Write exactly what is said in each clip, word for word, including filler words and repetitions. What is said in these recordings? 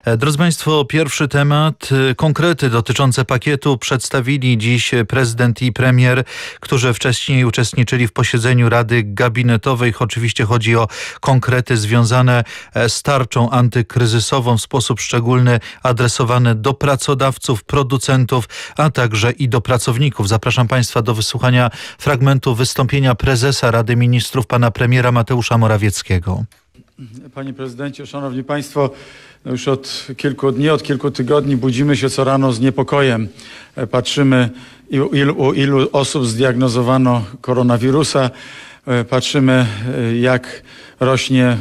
Drodzy Państwo, pierwszy temat. Konkrety dotyczące pakietu przedstawili dziś prezydent i premier, którzy wcześniej uczestniczyli w posiedzeniu Rady Gabinetowej. Oczywiście chodzi o konkrety związane z tarczą antykryzysową, w sposób szczególny adresowane do pracodawców, producentów, a także i do pracowników. Zapraszam Państwa do wysłuchania fragmentu wystąpienia prezesa Rady Ministrów, pana premiera Mateusza Morawieckiego. Panie prezydencie, szanowni państwo, już od kilku dni, od kilku tygodni budzimy się co rano z niepokojem. Patrzymy, u ilu, u ilu osób zdiagnozowano koronawirusa. Patrzymy, jak rośnie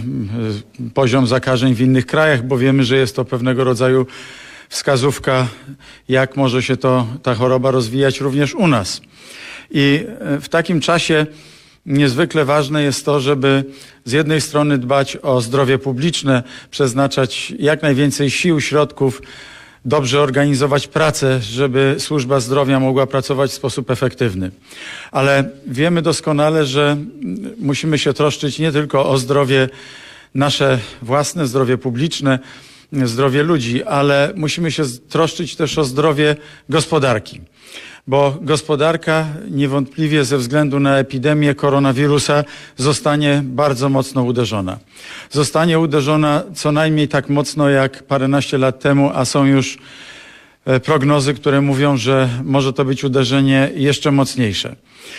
poziom zakażeń w innych krajach, bo wiemy, że jest to pewnego rodzaju wskazówka, jak może się to, ta choroba rozwijać również u nas. I w takim czasie niezwykle ważne jest to, żeby z jednej strony dbać o zdrowie publiczne, przeznaczać jak najwięcej sił, środków, dobrze organizować pracę, żeby służba zdrowia mogła pracować w sposób efektywny. Ale wiemy doskonale, że musimy się troszczyć nie tylko o zdrowie nasze własne, zdrowie publiczne, zdrowie ludzi, ale musimy się troszczyć też o zdrowie gospodarki. Bo gospodarka niewątpliwie ze względu na epidemię koronawirusa zostanie bardzo mocno uderzona. Zostanie uderzona co najmniej tak mocno jak paręnaście lat temu, a są już prognozy, które mówią, że może to być uderzenie jeszcze mocniejsze.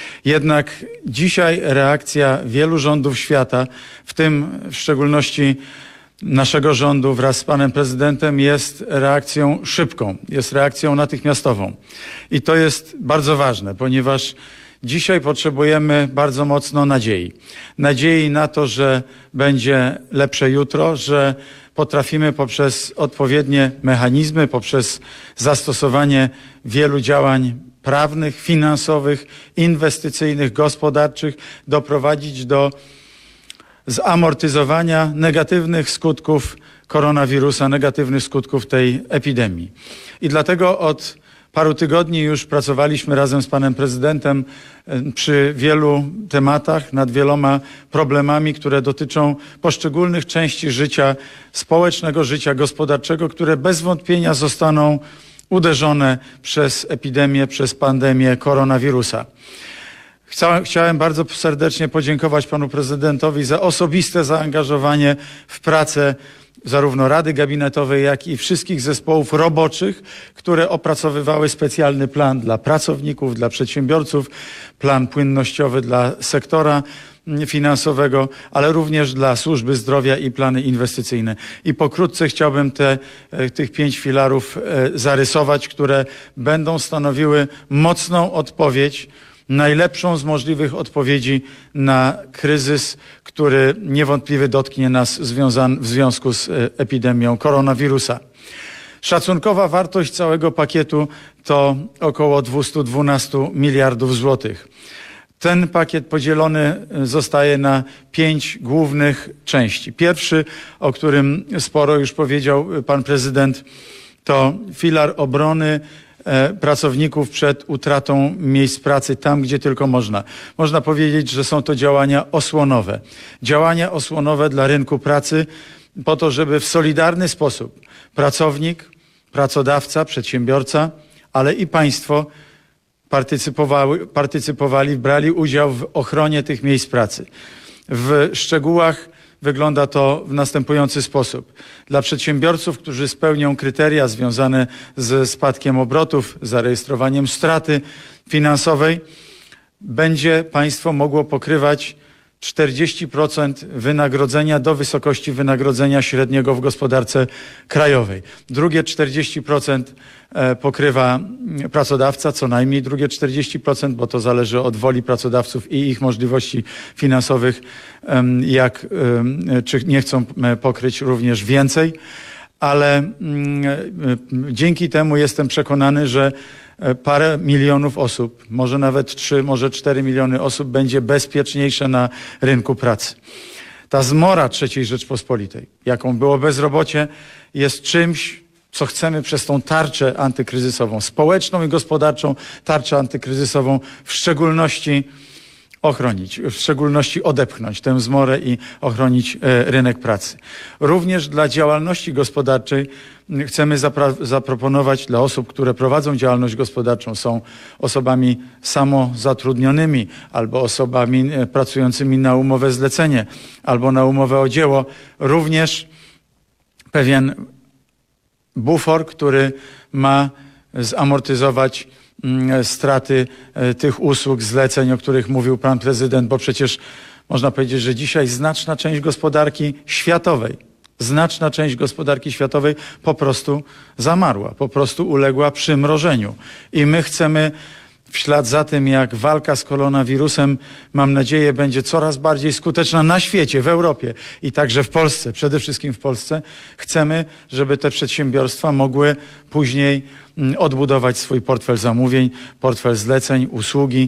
Jednak dzisiaj reakcja wielu rządów świata, w tym w szczególności naszego rządu wraz z panem prezydentem, jest reakcją szybką, jest reakcją natychmiastową. I to jest bardzo ważne, ponieważ dzisiaj potrzebujemy bardzo mocno nadziei. Nadziei na to, że będzie lepsze jutro, że potrafimy poprzez odpowiednie mechanizmy, poprzez zastosowanie wielu działań prawnych, finansowych, inwestycyjnych, gospodarczych doprowadzić do zamortyzowania negatywnych skutków koronawirusa, negatywnych skutków tej epidemii. I dlatego od paru tygodni już pracowaliśmy razem z panem prezydentem przy wielu tematach, nad wieloma problemami, które dotyczą poszczególnych części życia społecznego, życia gospodarczego, które bez wątpienia zostaną uderzone przez epidemię, przez pandemię koronawirusa. Chciałem bardzo serdecznie podziękować panu prezydentowi za osobiste zaangażowanie w pracę zarówno Rady Gabinetowej, jak i wszystkich zespołów roboczych, które opracowywały specjalny plan dla pracowników, dla przedsiębiorców, plan płynnościowy dla sektora finansowego, ale również dla służby zdrowia i plany inwestycyjne. I pokrótce chciałbym te, tych pięć filarów zarysować, które będą stanowiły mocną odpowiedź, najlepszą z możliwych odpowiedzi na kryzys, który niewątpliwie dotknie nas związan, w związku z epidemią koronawirusa. Szacunkowa wartość całego pakietu to około dwieście dwanaście miliardów złotych. Ten pakiet podzielony zostaje na pięć głównych części. Pierwszy, o którym sporo już powiedział pan prezydent, to filar obrony pracowników przed utratą miejsc pracy tam, gdzie tylko można. Można powiedzieć, że są to działania osłonowe. Działania osłonowe dla rynku pracy po to, żeby w solidarny sposób pracownik, pracodawca, przedsiębiorca, ale i państwo partycypowali, partycypowali, brali udział w ochronie tych miejsc pracy. W szczegółach wygląda to w następujący sposób. Dla przedsiębiorców, którzy spełnią kryteria związane ze spadkiem obrotów, zarejestrowaniem straty finansowej, będzie państwo mogło pokrywać czterdzieści procent wynagrodzenia do wysokości wynagrodzenia średniego w gospodarce krajowej. Drugie czterdzieści procent pokrywa pracodawca, co najmniej drugie czterdzieści procent, bo to zależy od woli pracodawców i ich możliwości finansowych, jak czy nie chcą pokryć również więcej. Ale dzięki temu jestem przekonany, że parę milionów osób, może nawet trzy, może cztery miliony osób będzie bezpieczniejsze na rynku pracy. Ta zmora trzeciej Rzeczpospolitej, jaką było bezrobocie, jest czymś, co chcemy przez tą tarczę antykryzysową, społeczną i gospodarczą tarczę antykryzysową w szczególności ochronić, w szczególności odepchnąć tę zmorę i ochronić rynek pracy. Również dla działalności gospodarczej chcemy zapra- zaproponować dla osób, które prowadzą działalność gospodarczą, są osobami samozatrudnionymi albo osobami pracującymi na umowę zlecenie albo na umowę o dzieło, również pewien bufor, który ma zamortyzować straty tych usług, zleceń, o których mówił pan prezydent, bo przecież można powiedzieć, że dzisiaj znaczna część gospodarki światowej, znaczna część gospodarki światowej po prostu zamarła, po prostu uległa przymrożeniu. I my chcemy w ślad za tym, jak walka z koronawirusem, mam nadzieję, będzie coraz bardziej skuteczna na świecie, w Europie i także w Polsce, przede wszystkim w Polsce, chcemy, żeby te przedsiębiorstwa mogły później odbudować swój portfel zamówień, portfel zleceń, usługi,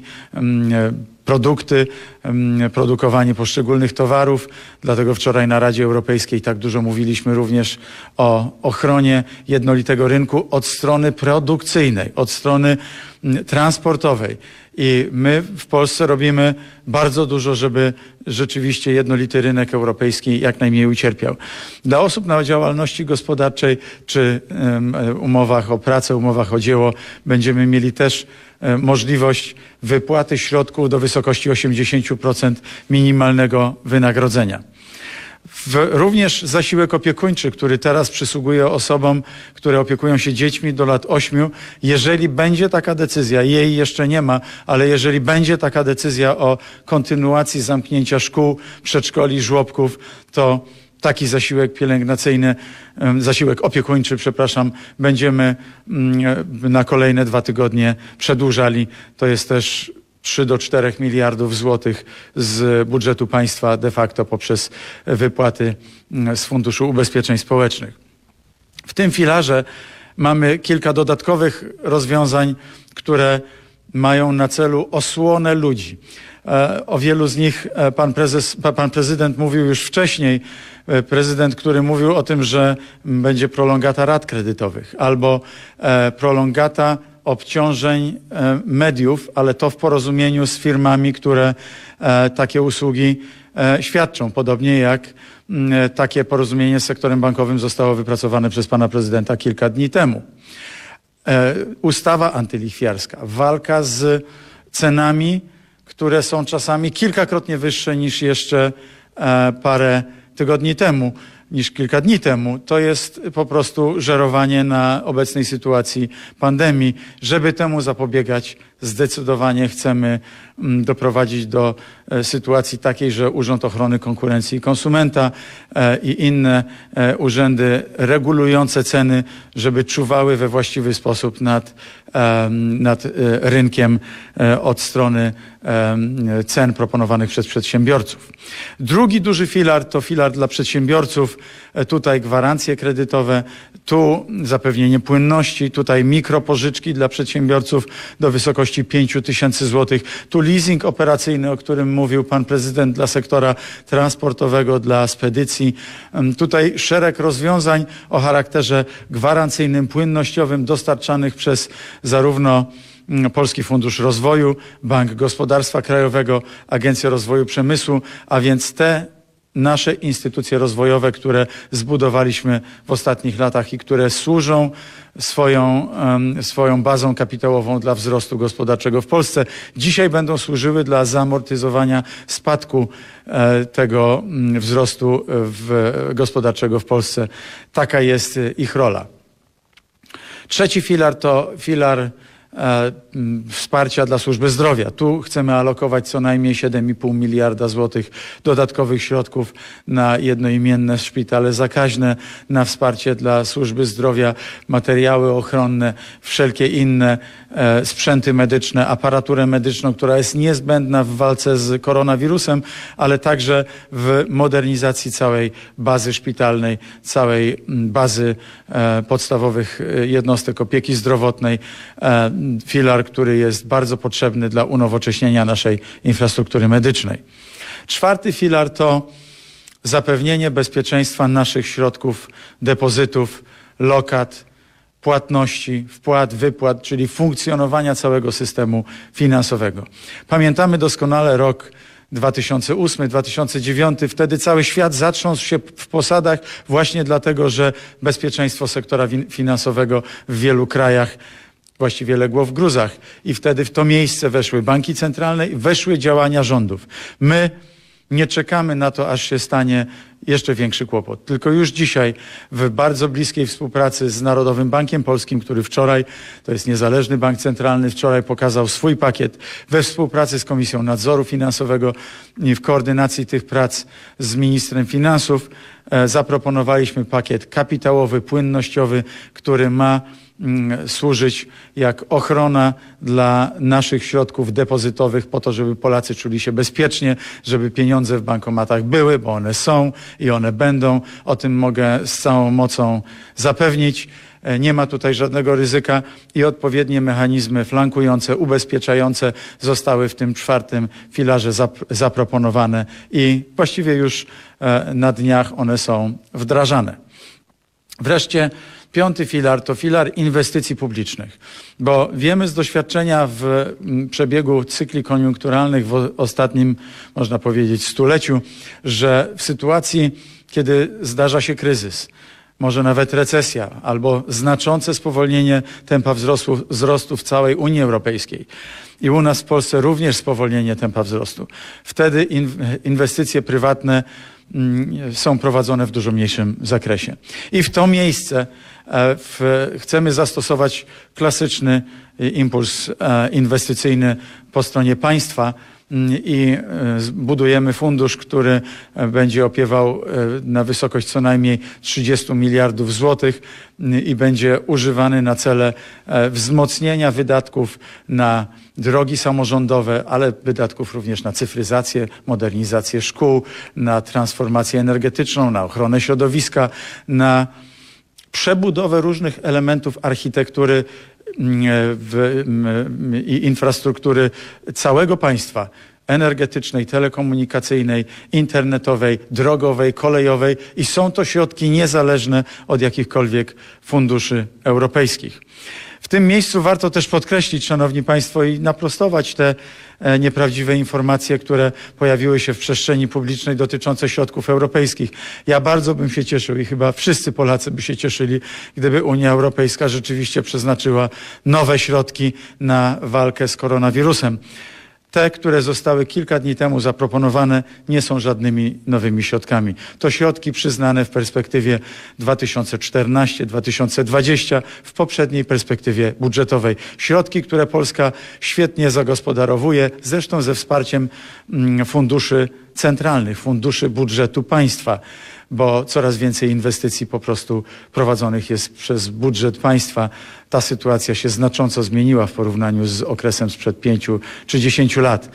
produkty, produkowanie poszczególnych towarów. Dlatego wczoraj na Radzie Europejskiej tak dużo mówiliśmy również o ochronie jednolitego rynku od strony produkcyjnej, od strony transportowej. I my w Polsce robimy bardzo dużo, żeby rzeczywiście jednolity rynek europejski jak najmniej ucierpiał. Dla osób na działalności gospodarczej czy um, umowach o pracę, umowach o dzieło będziemy mieli też um, możliwość wypłaty środków do wysokości osiemdziesiąt procent minimalnego wynagrodzenia. W, również zasiłek opiekuńczy, który teraz przysługuje osobom, które opiekują się dziećmi do lat ośmiu, jeżeli będzie taka decyzja, jej jeszcze nie ma, ale jeżeli będzie taka decyzja o kontynuacji zamknięcia szkół, przedszkoli, żłobków, to taki zasiłek pielęgnacyjny, zasiłek opiekuńczy, przepraszam, będziemy na kolejne dwa tygodnie przedłużali. To jest też trzy do czterech miliardów złotych z budżetu państwa de facto poprzez wypłaty z Funduszu Ubezpieczeń Społecznych. W tym filarze mamy kilka dodatkowych rozwiązań, które mają na celu osłonę ludzi. O wielu z nich pan, prezes, pan prezydent mówił już wcześniej. Prezydent, który mówił o tym, że będzie prolongata rat kredytowych albo prolongata obciążeń mediów, ale to w porozumieniu z firmami, które takie usługi świadczą. Podobnie jak takie porozumienie z sektorem bankowym zostało wypracowane przez pana prezydenta kilka dni temu. Ustawa antylichwiarska, walka z cenami, które są czasami kilkakrotnie wyższe niż jeszcze parę tygodni temu, niż kilka dni temu. To jest po prostu żerowanie na obecnej sytuacji pandemii. Żeby temu zapobiegać, zdecydowanie chcemy doprowadzić do sytuacji takiej, że Urząd Ochrony Konkurencji i Konsumenta i inne urzędy regulujące ceny, żeby czuwały we właściwy sposób nad, nad rynkiem od strony cen proponowanych przez przedsiębiorców. Drugi duży filar to filar dla przedsiębiorców. Tutaj gwarancje kredytowe, tu zapewnienie płynności, tutaj mikropożyczki dla przedsiębiorców do wysokości pięciu tysięcy złotych, tu leasing operacyjny, o którym mówił pan prezydent, dla sektora transportowego, dla spedycji. Tutaj szereg rozwiązań o charakterze gwarancyjnym, płynnościowym, dostarczanych przez zarówno Polski Fundusz Rozwoju, Bank Gospodarstwa Krajowego, Agencję Rozwoju Przemysłu, a więc te nasze instytucje rozwojowe, które zbudowaliśmy w ostatnich latach i które służą swoją, swoją bazą kapitałową dla wzrostu gospodarczego w Polsce, dzisiaj będą służyły dla zamortyzowania spadku tego wzrostu w, gospodarczego w Polsce. Taka jest ich rola. Trzeci filar to filar wsparcia dla służby zdrowia. Tu chcemy alokować co najmniej siedem i pół miliarda złotych dodatkowych środków na jednoimienne szpitale zakaźne, na wsparcie dla służby zdrowia, materiały ochronne, wszelkie inne e, sprzęty medyczne, aparaturę medyczną, która jest niezbędna w walce z koronawirusem, ale także w modernizacji całej bazy szpitalnej, całej bazy e, podstawowych jednostek opieki zdrowotnej. E, filar, który jest bardzo potrzebny dla unowocześnienia naszej infrastruktury medycznej. Czwarty filar to zapewnienie bezpieczeństwa naszych środków, depozytów, lokat płatności, wpłat, wypłat, czyli funkcjonowania całego systemu finansowego. Pamiętamy doskonale rok dwa tysiące ósmy, dwa tysiące dziewiąty. Wtedy cały świat zatrząsł się w posadach właśnie dlatego, że bezpieczeństwo sektora finansowego w wielu krajach właściwie legło w gruzach. I wtedy w to miejsce weszły banki centralne i weszły działania rządów. My nie czekamy na to, aż się stanie jeszcze większy kłopot. Tylko już dzisiaj w bardzo bliskiej współpracy z Narodowym Bankiem Polskim, który wczoraj, to jest niezależny bank centralny, wczoraj pokazał swój pakiet we współpracy z Komisją Nadzoru Finansowego i w koordynacji tych prac z ministrem finansów e, zaproponowaliśmy pakiet kapitałowy, płynnościowy, który ma służyć jak ochrona dla naszych środków depozytowych po to, żeby Polacy czuli się bezpiecznie, żeby pieniądze w bankomatach były, bo one są i one będą. O tym mogę z całą mocą zapewnić. Nie ma tutaj żadnego ryzyka i odpowiednie mechanizmy flankujące, ubezpieczające zostały w tym czwartym filarze zap- zaproponowane i właściwie już na dniach one są wdrażane. Wreszcie piąty filar to filar inwestycji publicznych, bo wiemy z doświadczenia w przebiegu cykli koniunkturalnych w ostatnim, można powiedzieć, stuleciu, że w sytuacji, kiedy zdarza się kryzys, może nawet recesja albo znaczące spowolnienie tempa wzrostu, wzrostu w całej Unii Europejskiej i u nas w Polsce również spowolnienie tempa wzrostu, wtedy inwestycje prywatne są prowadzone w dużo mniejszym zakresie. I w to miejsce w, chcemy zastosować klasyczny impuls inwestycyjny po stronie państwa i budujemy fundusz, który będzie opiewał na wysokość co najmniej trzydziestu miliardów złotych i będzie używany na cele wzmocnienia wydatków na drogi samorządowe, ale wydatków również na cyfryzację, modernizację szkół, na transformację energetyczną, na ochronę środowiska, na przebudowę różnych elementów architektury w, i infrastruktury całego państwa, energetycznej, telekomunikacyjnej, internetowej, drogowej, kolejowej i są to środki niezależne od jakichkolwiek funduszy europejskich. W tym miejscu warto też podkreślić, szanowni państwo, i naprostować te nieprawdziwe informacje, które pojawiły się w przestrzeni publicznej dotyczące środków europejskich. Ja bardzo bym się cieszył i chyba wszyscy Polacy by się cieszyli, gdyby Unia Europejska rzeczywiście przeznaczyła nowe środki na walkę z koronawirusem. Te, które zostały kilka dni temu zaproponowane, nie są żadnymi nowymi środkami. To środki przyznane w perspektywie dwa tysiące czternastej do dwa tysiące dwudziestej w poprzedniej perspektywie budżetowej. Środki, które Polska świetnie zagospodarowuje, zresztą ze wsparciem funduszy centralnych, funduszy budżetu państwa, bo coraz więcej inwestycji po prostu prowadzonych jest przez budżet państwa. Ta sytuacja się znacząco zmieniła w porównaniu z okresem sprzed pięciu czy dziesięciu lat.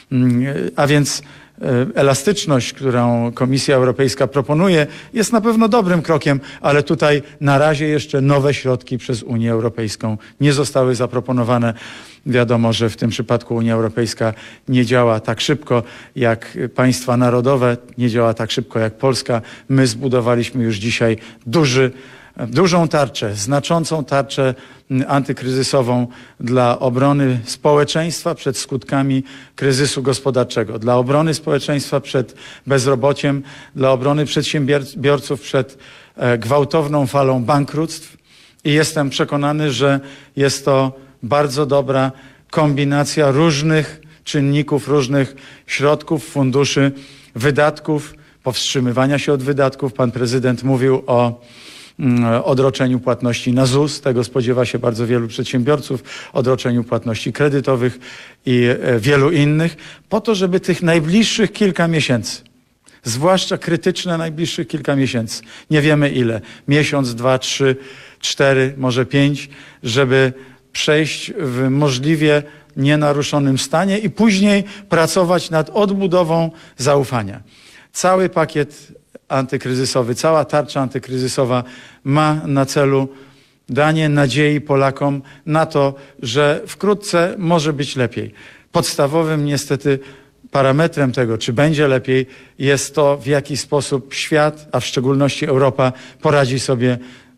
A więc elastyczność, którą Komisja Europejska proponuje, jest na pewno dobrym krokiem, ale tutaj na razie jeszcze nowe środki przez Unię Europejską nie zostały zaproponowane. Wiadomo, że w tym przypadku Unia Europejska nie działa tak szybko jak państwa narodowe, nie działa tak szybko jak Polska. My zbudowaliśmy już dzisiaj duży, dużą tarczę, znaczącą tarczę antykryzysową dla obrony społeczeństwa przed skutkami kryzysu gospodarczego, dla obrony społeczeństwa przed bezrobociem, dla obrony przedsiębiorców przed gwałtowną falą bankructw i jestem przekonany, że jest to bardzo dobra kombinacja różnych czynników, różnych środków, funduszy, wydatków, powstrzymywania się od wydatków. Pan prezydent mówił o odroczeniu płatności na Z U S. Tego spodziewa się bardzo wielu przedsiębiorców, odroczeniu płatności kredytowych i wielu innych, po to, żeby tych najbliższych kilka miesięcy, zwłaszcza krytyczne najbliższych kilka miesięcy, nie wiemy ile, miesiąc, dwa, trzy, cztery, może pięć, żeby przejść w możliwie nienaruszonym stanie i później pracować nad odbudową zaufania. Cały pakiet antykryzysowy, cała tarcza antykryzysowa ma na celu danie nadziei Polakom na to, że wkrótce może być lepiej. Podstawowym niestety parametrem tego, czy będzie lepiej, jest to, w jaki sposób świat, a w szczególności Europa, poradzi sobie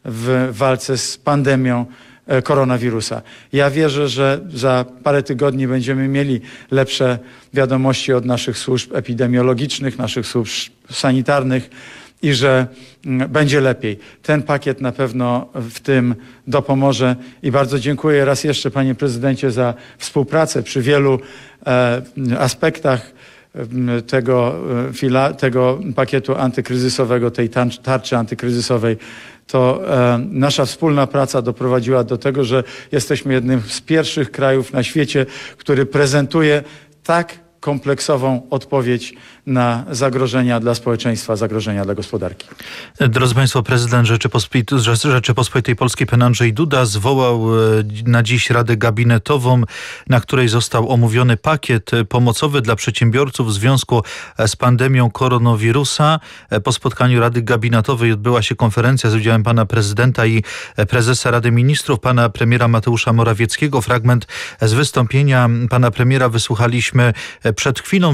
w walce z pandemią koronawirusa. Ja wierzę, że za parę tygodni będziemy mieli lepsze wiadomości od naszych służb epidemiologicznych, naszych służb sanitarnych i że będzie lepiej. Ten pakiet na pewno w tym dopomoże i bardzo dziękuję raz jeszcze, panie prezydencie, za współpracę przy wielu e, aspektach tego, fila, tego pakietu antykryzysowego, tej tarczy antykryzysowej. To e, nasza wspólna praca doprowadziła do tego, że jesteśmy jednym z pierwszych krajów na świecie, który prezentuje tak kompleksową odpowiedź na zagrożenia dla społeczeństwa, zagrożenia dla gospodarki. Drodzy Państwo, prezydent Rzeczypospolitej, Rzeczypospolitej Polskiej pan Andrzej Duda zwołał na dziś Radę Gabinetową, na której został omówiony pakiet pomocowy dla przedsiębiorców w związku z pandemią koronawirusa. Po spotkaniu Rady Gabinetowej odbyła się konferencja z udziałem pana prezydenta i prezesa Rady Ministrów, pana premiera Mateusza Morawieckiego. Fragment z wystąpienia pana premiera wysłuchaliśmy przed chwilą.